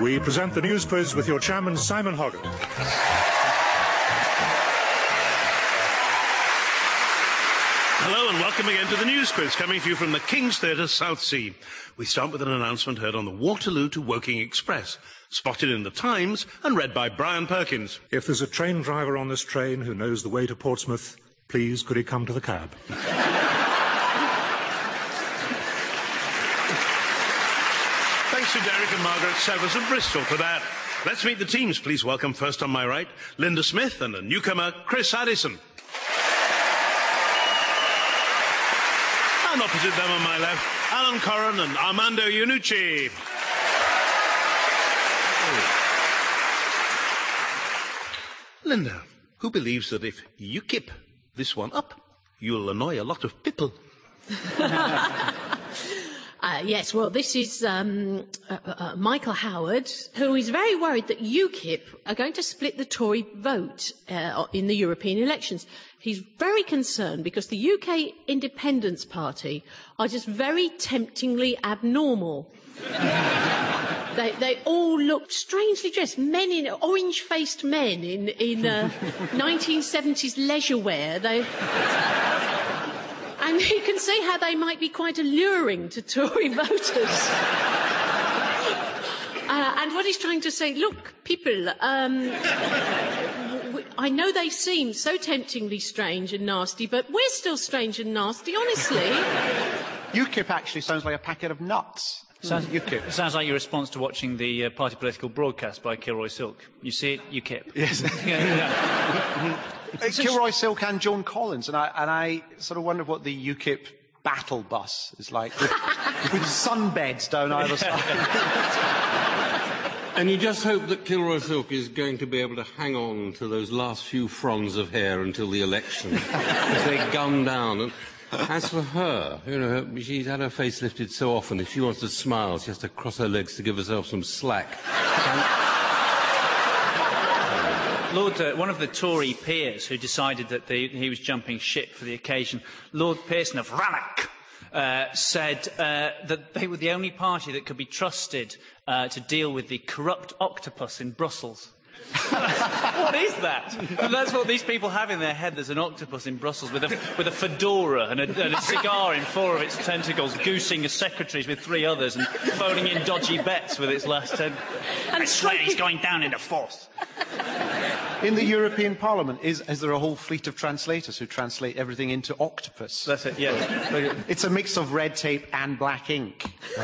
We present the news quiz with your chairman, Simon Hoggart. Hello and welcome again to the news quiz, coming to you from the King's Theatre, Southsea. We start with an announcement heard on the Waterloo to Woking Express, spotted in the Times and read by Brian Perkins. If there's a train driver on this train who knows the way to Portsmouth, please could he come to the cab? Thanks to Derek and Margaret Severs of Bristol for that. Let's meet the teams. Please welcome first on my right, Linda Smith and a newcomer, Chris Addison. And opposite them on my left, Alan Corran and Armando Iannucci. Linda, who believes that if you keep this one up, you'll annoy a lot of people? Yes, well, this is Michael Howard, who is very worried that UKIP are going to split the Tory vote in the European elections. He's very concerned because the UK Independence Party are just very temptingly abnormal. They all looked strangely dressed, orange-faced men in 1970s leisure wear. And you can see how they might be quite alluring to Tory voters. And what he's trying to say, look, people, I know they seem so temptingly strange and nasty, but we're still strange and nasty, honestly. UKIP actually sounds like a packet of nuts. UKIP. It sounds like your response to watching the party political broadcast by Kilroy Silk. You see it, UKIP. Yes. Kilroy Silk and Joan Collins, and I sort of wonder what the UKIP battle bus is like, with sunbeds down either side. And you just hope that Kilroy Silk is going to be able to hang on to those last few fronds of hair until the election, as they gun down. And as for her, you know, she's had her face lifted so often, if she wants to smile, she has to cross her legs to give herself some slack. Lord, one of the Tory peers who decided that he was jumping ship for the occasion, Lord Pearson of Rannoch, said that they were the only party that could be trusted to deal with the corrupt octopus in Brussels. What is that? And that's what these people have in their head. There's an octopus in Brussels with a fedora and a cigar in 4 of its tentacles, goosing as secretaries with 3 others and phoning in dodgy bets with its last 10. And I swear he's going down in a force. In the European Parliament, is there a whole fleet of translators who translate everything into octopus? That's it, yeah. It's a mix of red tape and black ink.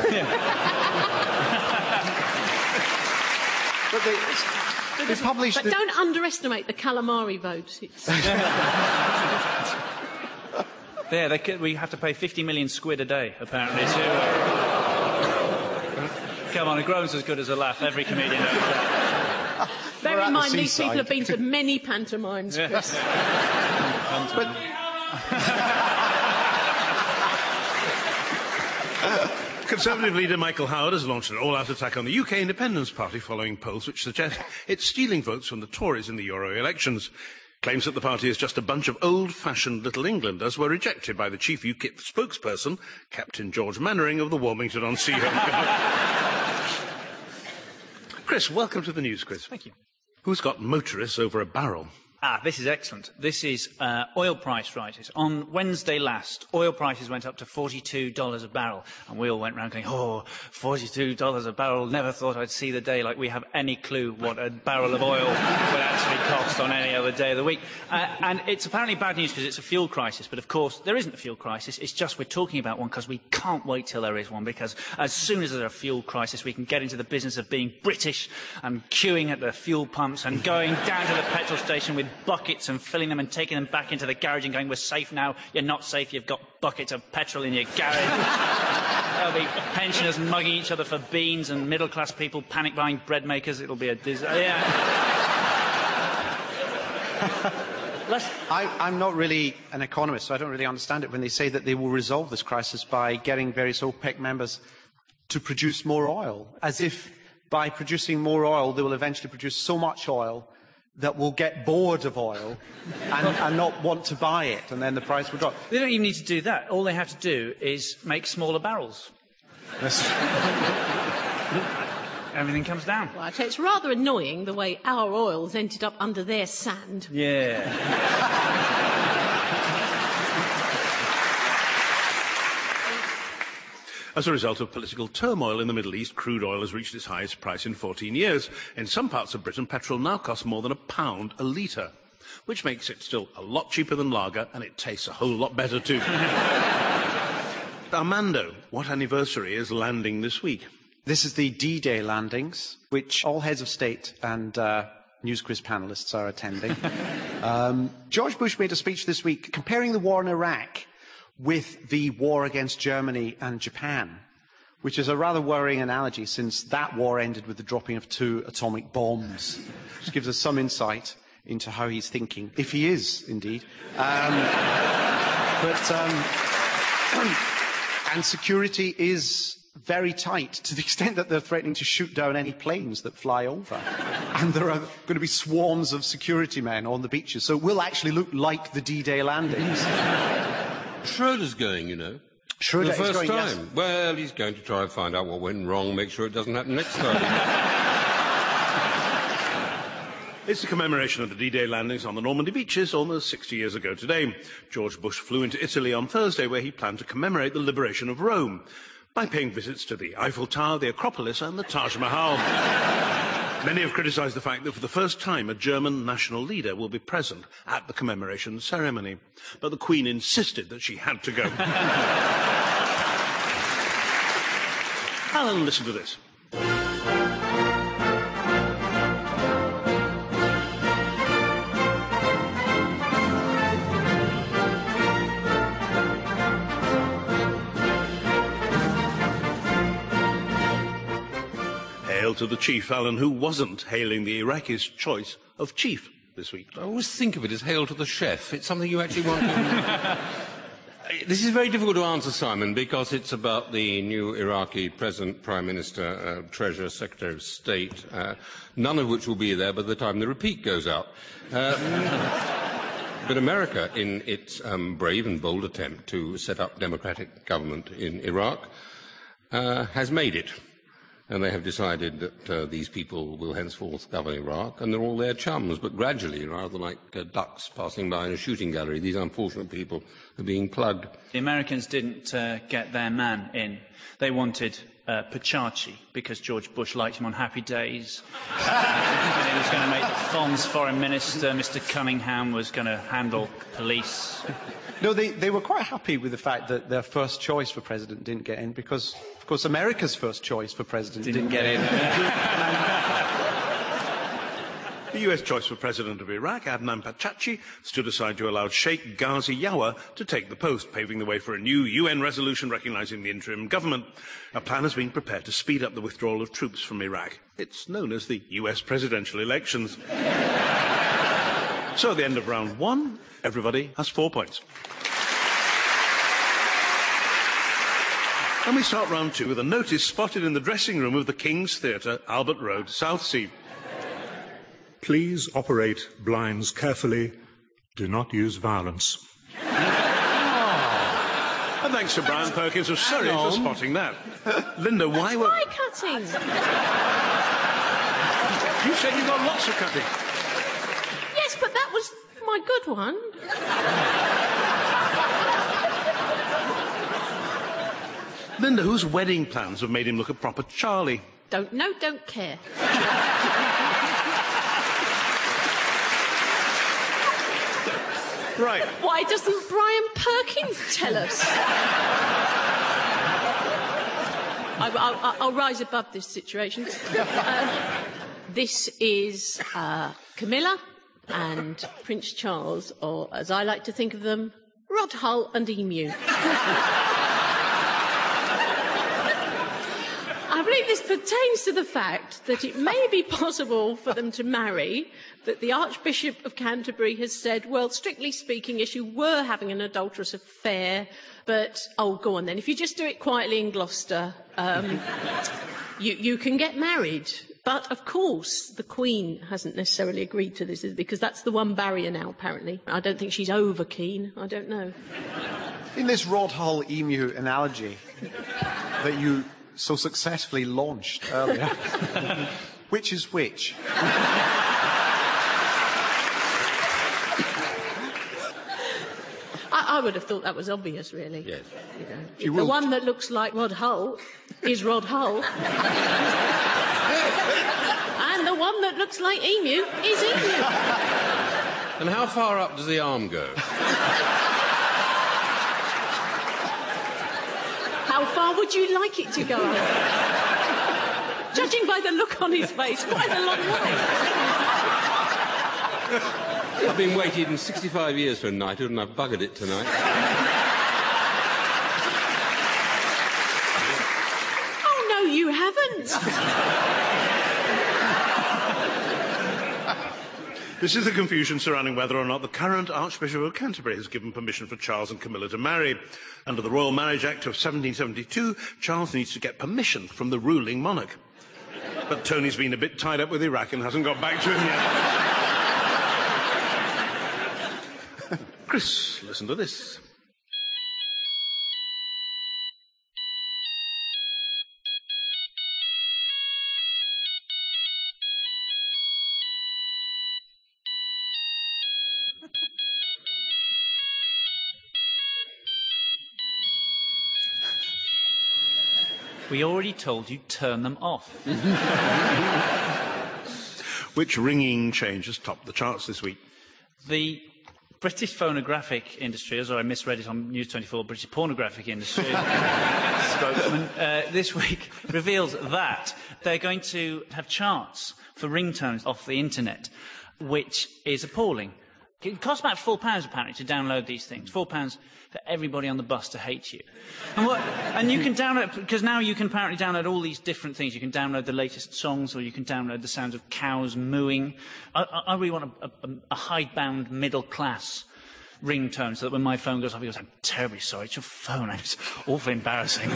But they published... But don't underestimate the calamari vote. We have to pay 50 million squid a day, apparently, Come on, a groan's as good as a laugh. Every comedian knows that. Bear in mind, these people have been to many pantomimes, Chris. Conservative leader Michael Howard has launched an all-out attack on the UK Independence Party following polls which suggest it's stealing votes from the Tories in the Euro elections. Claims that the party is just a bunch of old-fashioned Little Englanders were rejected by the chief UKIP spokesperson, Captain George Mannering of the Wilmington-on-Sea Home Guard. Chris, welcome to the news quiz. Thank you. Who's got motorists over a barrel? This is excellent. This is oil price rises. On Wednesday last, oil prices went up to $42 a barrel. And we all went round going, oh, $42 a barrel. Never thought I'd see the day, like we have any clue what a barrel of oil would actually cost on any other day of the week. And it's apparently bad news because it's a fuel crisis. But, of course, there isn't a fuel crisis. It's just we're talking about one because we can't wait till there is one. Because as soon as there's a fuel crisis, we can get into the business of being British and queuing at the fuel pumps and going down to the petrol station with buckets and filling them and taking them back into the garage and going, we're safe now. You're not safe. You've got buckets of petrol in your garage. There'll be pensioners mugging each other for beans and middle-class people panic buying bread makers. It'll be a disaster. Yeah. I'm not really an economist, so I don't really understand it when they say that they will resolve this crisis by getting various OPEC members to produce more oil, as if by producing more oil they will eventually produce so much oil that will get bored of oil and not want to buy it, and then the price will drop. They don't even need to do that. All they have to do is make smaller barrels. everything comes down. Well, I tell you, it's rather annoying the way our oil's ended up under their sand. Yeah. As a result of political turmoil in the Middle East, crude oil has reached its highest price in 14 years. In some parts of Britain, petrol now costs more than £1 a litre, which makes it still a lot cheaper than lager, and it tastes a whole lot better too. Armando, what anniversary is landing this week? This is the D-Day landings, which all heads of state and news quiz panelists are attending. George Bush made a speech this week comparing the war in Iraq with the war against Germany and Japan, which is a rather worrying analogy since that war ended with the dropping of 2 atomic bombs, which gives us some insight into how he's thinking, if he is, indeed. And security is very tight, to the extent that they're threatening to shoot down any planes that fly over. And there are going to be swarms of security men on the beaches, so it will actually look like the D-Day landings. Schroeder's going, you know. Schroeder For the first is going, time. yes. Well, he's going to try and find out what went wrong, make sure it doesn't happen next time. It's the commemoration of the D-Day landings on the Normandy beaches almost 60 years ago today. George Bush flew into Italy on Thursday, where he planned to commemorate the liberation of Rome by paying visits to the Eiffel Tower, the Acropolis and the Taj Mahal. Many have criticised the fact that for the first time a German national leader will be present at the commemoration ceremony. But the Queen insisted that she had to go. Alan, listen to this. Hail to the chief, Alan, who wasn't hailing the Iraqis' choice of chief this week. I always think of it as hail to the chef. It's something you actually want to... This is very difficult to answer, Simon, because it's about the new Iraqi President, Prime Minister, Treasurer, Secretary of State, none of which will be there by the time the repeat goes out. But America, in its brave and bold attempt to set up democratic government in Iraq, has made it. And they have decided that these people will henceforth govern Iraq, and they're all their chums. But gradually, rather like ducks passing by in a shooting gallery, these unfortunate people are being plugged. The Americans didn't get their man in. They wanted Pachachi, because George Bush liked him on happy days. And he was going to make Fon's foreign minister. Mr. Cunningham was going to handle police. No, they were quite happy with the fact that their first choice for president didn't get in, because, of course, America's first choice for president didn't get in. The US choice for president of Iraq, Adnan Pachachi, stood aside to allow Sheikh Ghazi Yawa to take the post, paving the way for a new UN resolution recognising the interim government. A plan has been prepared to speed up the withdrawal of troops from Iraq. It's known as the US presidential elections. So at the end of round one, everybody has 4 points. And we start round two with a notice spotted in the dressing room of the King's Theatre, Albert Road, Southsea. Please operate blinds carefully. Do not use violence. And thanks to Brian Perkins of Surrey for spotting that. Linda, why were... Fly cutting! You said you got lots of cutting. Yes, but that was my good one. Linda, whose wedding plans have made him look a proper Charlie? Don't know, don't care. Right. Why doesn't Brian Perkins tell us? I'll rise above this situation. This is Camilla and Prince Charles, or as I like to think of them, Rod Hull and Emu. I believe this pertains to the fact that it may be possible for them to marry, that the Archbishop of Canterbury has said, well, strictly speaking, if you were having an adulterous affair, but, oh, go on then, if you just do it quietly in Gloucester, you can get married. But, of course, the Queen hasn't necessarily agreed to this, because that's the one barrier now, apparently. I don't think she's over keen. I don't know. In this Rod Hull Emu analogy that you so successfully launched earlier. Which is which? I would have thought that was obvious, really. Yes. You know, the one that looks like Rod Hull is Rod Hull. And the one that looks like Emu is Emu. And how far up does the arm go? How far would you like it to go? Judging by the look on his face, quite a long way. I've been waiting 65 years for a knighthood, and I've buggered it tonight. Oh, no, you haven't. This is the confusion surrounding whether or not the current Archbishop of Canterbury has given permission for Charles and Camilla to marry. Under the Royal Marriage Act of 1772, Charles needs to get permission from the ruling monarch. But Tony's been a bit tied up with Iraq and hasn't got back to him yet. Chris, listen to this. We already told you, turn them off. Which ringing change has topped the charts this week? The British phonographic industry, as I misread it on News 24, British pornographic industry spokesman, this week reveals that they're going to have charts for ringtones off the internet, which is appalling. It costs about £4 apparently to download these things. £4 for everybody on the bus to hate you. And you can download, because now you can apparently download all these different things. You can download the latest songs, or you can download the sounds of cows mooing. I really want a hidebound middle class ringtone, so that when my phone goes off, he goes, "I'm terribly sorry, it's your phone. It's awfully embarrassing."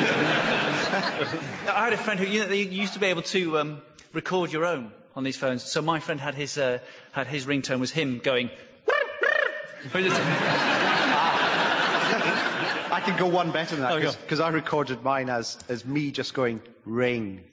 I had a friend who, they used to be able to record your own on these phones. So my friend had his ringtone was him going. I can go one better than that, because I recorded mine as me just going, ring.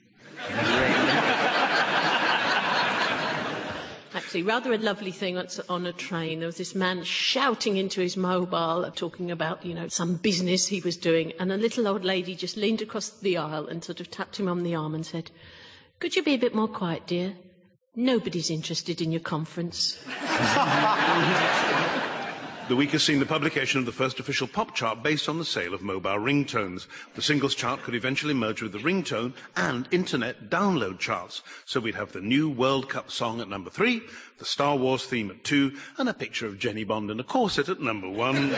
Actually, rather a lovely thing on a train. There was this man shouting into his mobile, talking about, some business he was doing, and a little old lady just leaned across the aisle and sort of tapped him on the arm and said, "Could you be a bit more quiet, dear? Nobody's interested in your conference." The week has seen the publication of the first official pop chart based on the sale of mobile ringtones. The singles chart could eventually merge with the ringtone and internet download charts. So we'd have the new World Cup song at number 3, the Star Wars theme at 2, and a picture of Jenny Bond in a corset at number 1.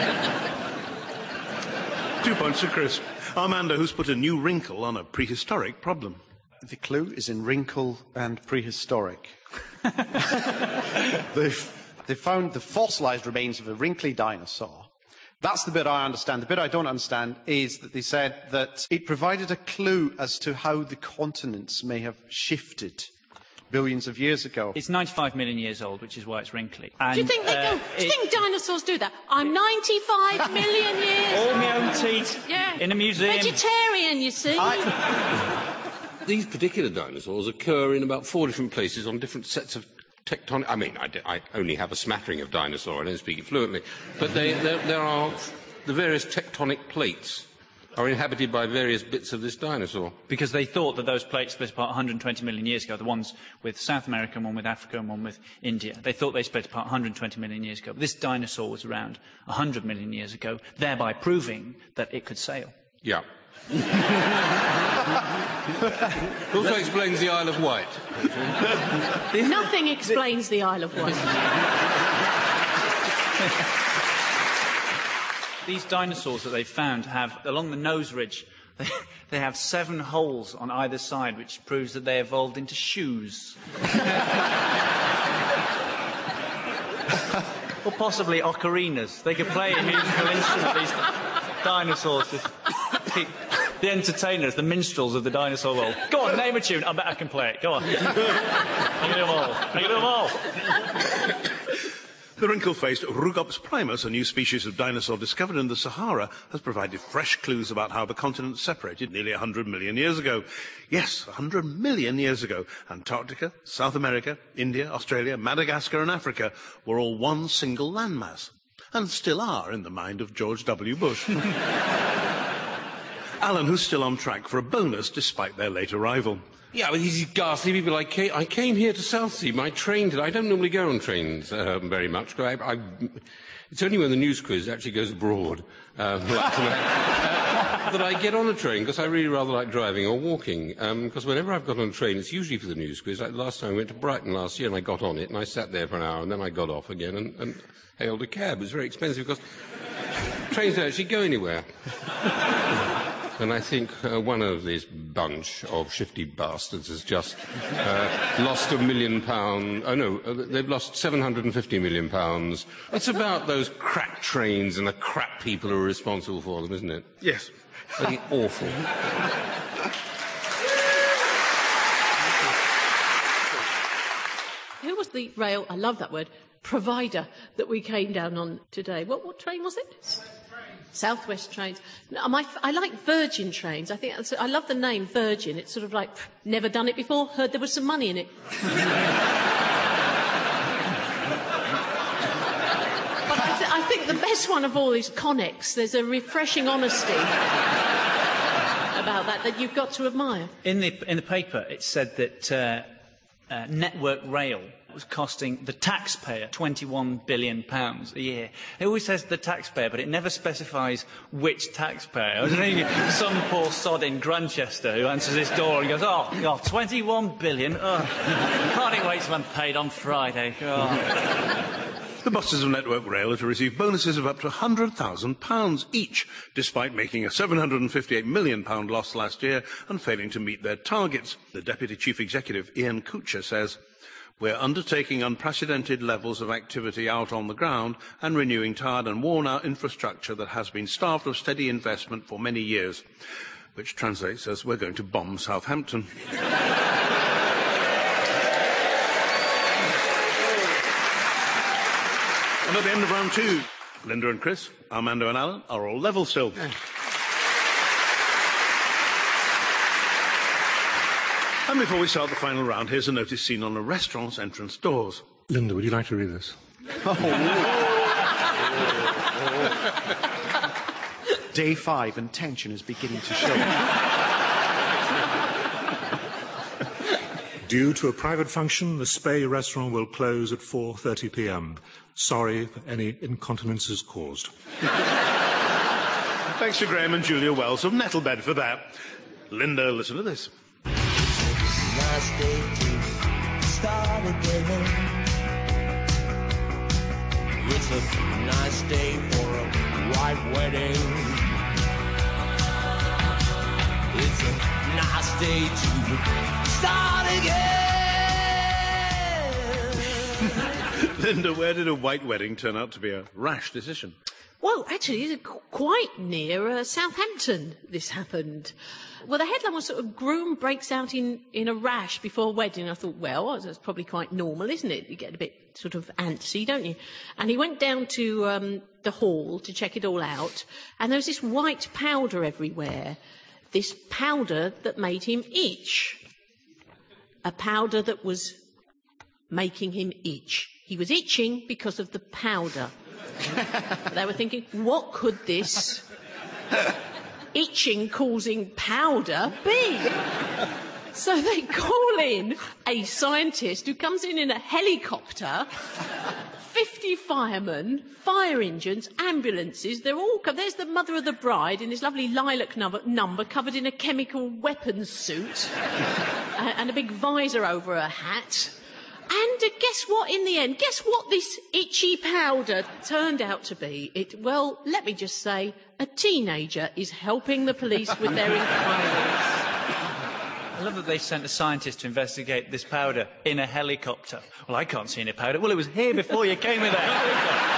2 points to Chris. Armando, who's put a new wrinkle on a prehistoric problem. The clue is in wrinkle and prehistoric. They found the fossilised remains of a wrinkly dinosaur. That's the bit I understand. The bit I don't understand is that they said that it provided a clue as to how the continents may have shifted billions of years ago. It's 95 million years old, which is why it's wrinkly. And, do you think do you think dinosaurs do that? I'm 95 million years all old. my own teeth in a museum. Vegetarian, you see. These particular dinosaurs occur in about 4 different places on different sets of tectonic... I mean, I only have a smattering of dinosaur, I don't speak it fluently, but there are... The various tectonic plates are inhabited by various bits of this dinosaur. Because they thought that those plates split apart 120 million years ago, the ones with South America, and one with Africa, and one with India. They thought they split apart 120 million years ago. But this dinosaur was around 100 million years ago, thereby proving that it could sail. Yeah. Also explains the Isle of Wight. Nothing explains the Isle of Wight. These dinosaurs that they've found have, along the nose ridge, they have 7 holes on either side, which proves that they evolved into shoes. Or possibly ocarinas. They could play a musical instrument, these dinosaurs. The entertainers, the minstrels of the dinosaur world. Go on, name a tune. I bet I can play it. Go on. I can do them all. I can do them all. The wrinkle-faced Rugops primus, a new species of dinosaur discovered in the Sahara, has provided fresh clues about how the continent separated nearly 100 million years ago. Yes, 100 million years ago. Antarctica, South America, India, Australia, Madagascar and Africa were all one single landmass, and still are in the mind of George W. Bush. Alan, who's still on track for a bonus despite their late arrival. Yeah, but these ghastly people. I came here to Southsea. My train today. I don't normally go on trains very much. It's only when the news quiz actually goes abroad that I get on a train, because I really rather like driving or walking. Because whenever I've got on a train, it's usually for the news quiz. Like last time I went to Brighton last year and I got on it and I sat there for an hour and then I got off again and hailed a cab. It was very expensive because trains don't actually go anywhere. And I think one of this bunch of shifty bastards has just lost £1 million. Oh, no, they've lost £750 million. It's about those crap trains and the crap people who are responsible for them, isn't it? Yes. I think awful. Who was the rail, I love that word, provider that we came down on today? What train was it? South West Trains. No, I like Virgin Trains. I love the name Virgin. It's sort of like, never done it before, heard there was some money in it. But I think the best one of all is Connex. There's a refreshing honesty about that you've got to admire. In the paper, it said that Network Rail was costing the taxpayer £21 billion a year. It always says the taxpayer, but it never specifies which taxpayer. I don't know, some poor sod in Grantchester who answers his door and goes, oh, 21 billion. Oh, can't even wait till I'm paid on Friday. Oh. The bosses of Network Rail are to receive bonuses of up to £100,000 each, despite making a £758 million loss last year and failing to meet their targets. The Deputy Chief Executive, Ian Kuchar, says, "We're undertaking unprecedented levels of activity out on the ground and renewing tired and worn-out infrastructure that has been starved of steady investment for many years," which translates as, "We're going to bomb Southampton." And at the end of round two, Linda and Chris, Armando and Alan are all level still. Yeah. And before we start the final round, here's a notice seen on a restaurant's entrance doors. Linda, would you like to read this? Day 5 and tension is beginning to show. Due to a private function, the Spey restaurant will close at 4:30 p.m. Sorry for any incontinences caused. Thanks to Graham and Julia Wells of Nettlebed for that. Linda, listen to this. Nice day to start again. It's a nice day for a white wedding. It's a nice day to start again. Linda, where did a white wedding turn out to be a rash decision? Well, actually, it's quite near Southampton, this happened. Well, the headline was sort of, groom breaks out in a rash before wedding. I thought, well, that's probably quite normal, isn't it? You get a bit sort of antsy, don't you? And he went down to the hall to check it all out, and there was this white powder everywhere. This powder that made him itch. A powder that was making him itch. He was itching because of the powder. They were thinking, what could this itching-causing powder be? So they call in a scientist who comes in a helicopter, 50 firemen, fire engines, ambulances. They're all there's the mother of the bride in this lovely lilac number covered in a chemical weapons suit and a big visor over her hat. And guess what, in the end? Guess what this itchy powder turned out to be? Well, let me just say, a teenager is helping the police with their inquiries. I love that they sent a scientist to investigate this powder in a helicopter. Well, I can't see any powder. Well, it was here before you came in a helicopter.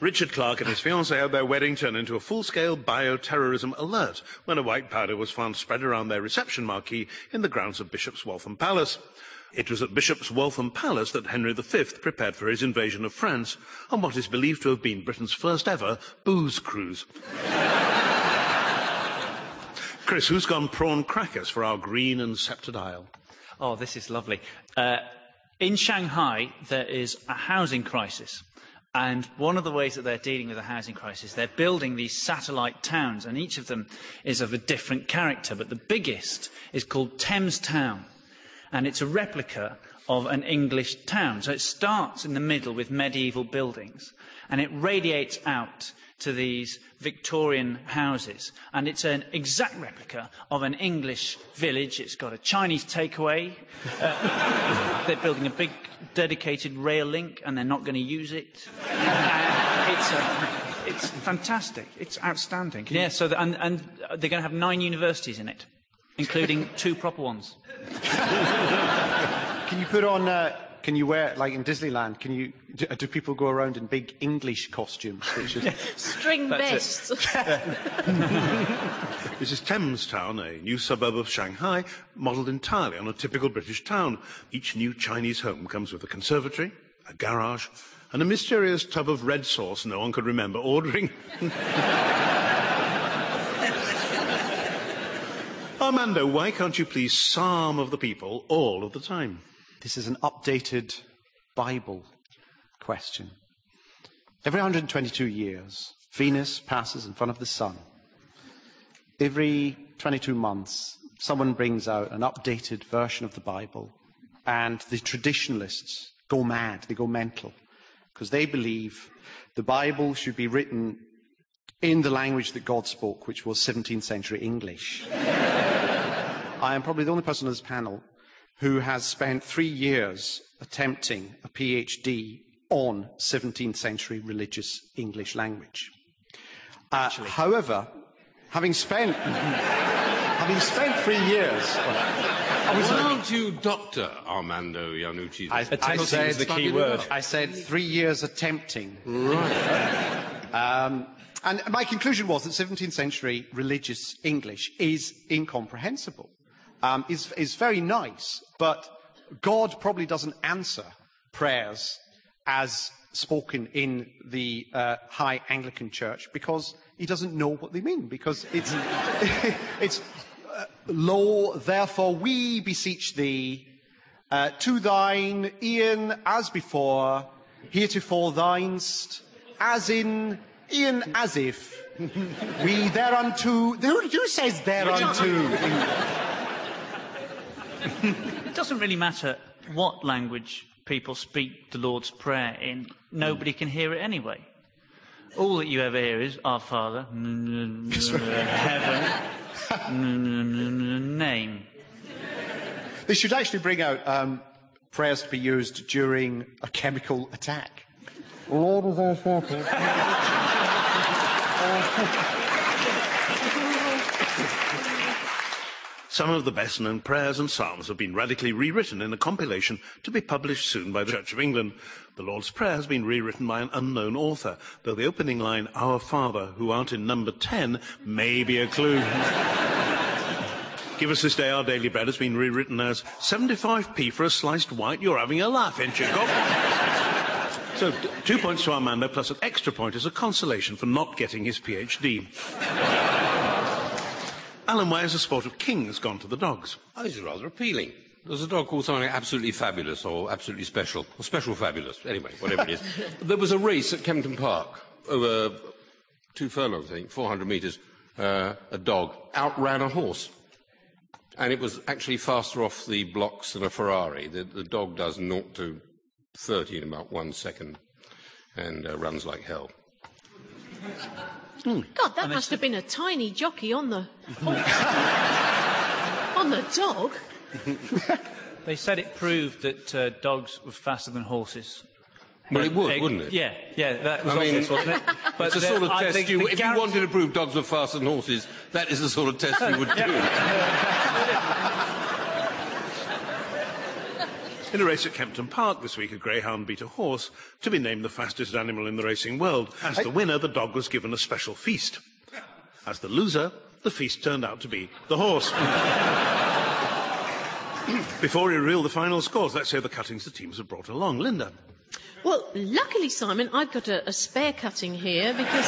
Richard Clarke and his fiancée had their wedding turn into a full-scale bioterrorism alert when a white powder was found spread around their reception marquee in the grounds of Bishop's Waltham Palace. It was at Bishop's Waltham Palace that Henry V prepared for his invasion of France on what is believed to have been Britain's first ever booze cruise. Chris, who's gone prawn crackers for our green and sceptred isle? Oh, this is lovely. In Shanghai, there is a housing crisis. And one of the ways that they're dealing with the housing crisis, they're building these satellite towns, and each of them is of a different character. But the biggest is called Thames Town, and it's a replica of an English town. So it starts in the middle with medieval buildings, and it radiates out to these Victorian houses. And it's an exact replica of an English village. It's got a Chinese takeaway. They're building a big dedicated rail link, and they're not going to use it. It's fantastic. It's outstanding. Yeah, so and they're going to have 9 universities in it, including 2 proper ones. Can you put on... can you wear, like in Disneyland, do people go around in big English costumes? String vests. This is Thames Town, a new suburb of Shanghai, modelled entirely on a typical British town. Each new Chinese home comes with a conservatory, a garage, and a mysterious tub of red sauce no one could remember ordering. Armando, why can't you please psalm of the people all of the time? This is an updated Bible question. Every 122 years, Venus passes in front of the sun. Every 22 months, someone brings out an updated version of the Bible, and the traditionalists go mad, they go mental, because they believe the Bible should be written in the language that God spoke, which was 17th century English. I am probably the only person on this panel who has spent 3 years attempting a PhD on 17th century religious English language. However, having spent 3 years... Aren't you Dr. Armando Iannucci? Attempting is the key word. I said 3 years attempting. Right. And my conclusion was that 17th century religious English is incomprehensible. Is very nice, but God probably doesn't answer prayers as spoken in the High Anglican Church because he doesn't know what they mean, because it's lo, therefore we beseech thee, to thine, e'en as before, heretofore thynst, as in, e'en as if, we thereunto, who says thereunto? It doesn't really matter what language people speak the Lord's Prayer in. Nobody can hear it anyway. All that you ever hear is, Our Father, heaven, name. They should actually bring out prayers to be used during a chemical attack. Lord is our shepherd. Some of the best-known prayers and psalms have been radically rewritten in a compilation to be published soon by the Church of England. The Lord's Prayer has been rewritten by an unknown author, though the opening line, Our Father, who art in number 10, may be a clue. Give us this day our daily bread has been rewritten as 75p for a sliced white. You're having a laugh, ain't you, Gob? So 2 points to Armando, plus an extra point as a consolation for not getting his PhD. Alan, why has the sport of kings gone to the dogs? Oh, this is rather appealing. There's a dog called something like Absolutely Fabulous or Absolutely Special, or Special Fabulous, anyway, whatever it is. There was a race at Kempton Park over 2 furlongs, I think, 400 metres. A dog outran a horse. And it was actually faster off the blocks than a Ferrari. The dog does 0 to 30 in about 1 second and runs like hell. God, that must have been a tiny jockey on the on the dog. They said it proved that dogs were faster than horses. Well, it would, wouldn't it? Yeah, that was I mean, obvious, wasn't it? But it's the sort of test if you wanted to prove dogs were faster than horses, that is the sort of test you would do. In a race at Kempton Park this week, a greyhound beat a horse to be named the fastest animal in the racing world. As the winner, the dog was given a special feast. As the loser, the feast turned out to be the horse. Before we reveal the final scores, let's hear the cuttings the teams have brought along. Linda. Well, luckily, Simon, I've got a spare cutting here because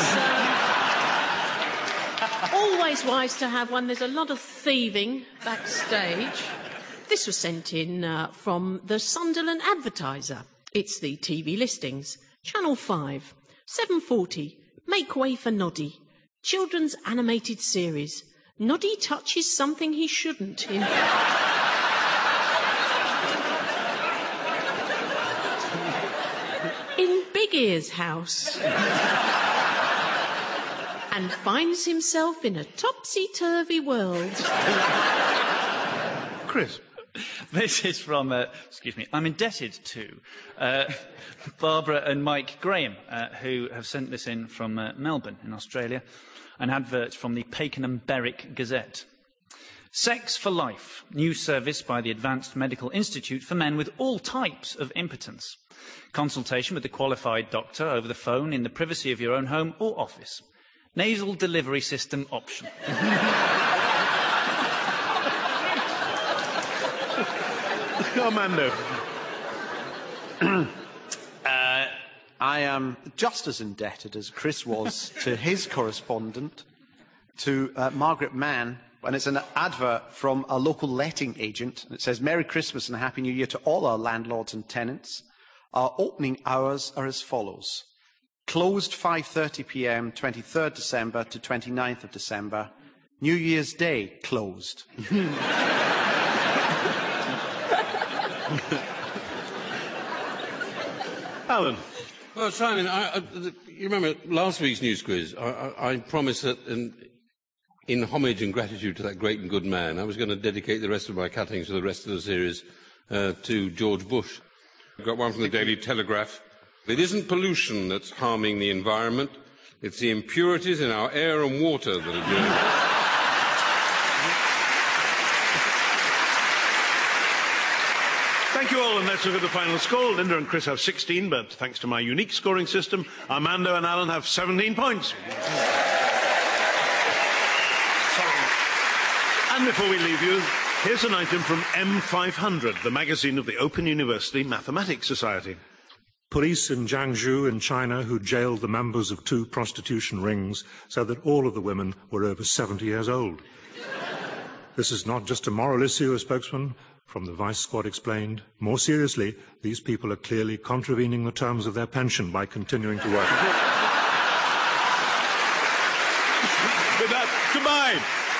always wise to have one. There's a lot of thieving backstage. This was sent in from the Sunderland Advertiser. It's the TV listings. Channel 5, 7:40, Make Way for Noddy. Children's animated series. Noddy touches something he shouldn't. In Big Ear's house. And finds himself in a topsy-turvy world. Chris. This is from, I'm indebted to Barbara and Mike Graham, who have sent this in from Melbourne in Australia, an advert from the Pakenham Berwick Gazette. Sex for Life, new service by the Advanced Medical Institute for men with all types of impotence. Consultation with a qualified doctor over the phone in the privacy of your own home or office. Nasal delivery system option. Armando. I am just as indebted as Chris was to his correspondent, to Margaret Mann, and it's an advert from a local letting agent. It says, Merry Christmas and a Happy New Year to all our landlords and tenants. Our opening hours are as follows. Closed 5:30 p.m. 23rd December to 29th of December. New Year's Day closed. Alan. Well, Simon, you remember last week's news quiz? I promised that in homage and gratitude to that great and good man, I was going to dedicate the rest of my cuttings for the rest of the series to George Bush. I've got one from the Daily Telegraph. It isn't pollution that's harming the environment, it's the impurities in our air and water that are doing it. Thank you all, and let's look at the final score. Linda and Chris have 16, but thanks to my unique scoring system, Armando and Alan have 17 points. And before we leave you, here's an item from M500, the magazine of the Open University Mathematics Society. Police in Jiangsu in China who jailed the members of 2 prostitution rings said that all of the women were over 70 years old. This is not just a moral issue, a spokesman from the Vice Squad explained. More seriously, these people are clearly contravening the terms of their pension by continuing to work. With that, goodbye.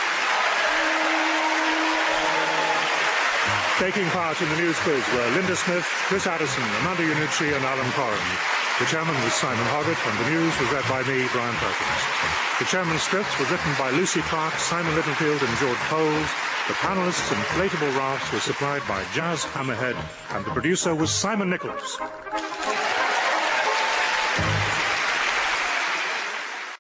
Taking part in the news quiz were Linda Smith, Chris Addison, Amanda Iannucci and Alan Corran. The chairman was Simon Hoggett and the news was read by me, Brian Perkins. The chairman's script was written by Lucy Clark, Simon Littlefield and George Poles. The panellists' inflatable rafts were supplied by Jazz Hammerhead and the producer was Simon Nicholas.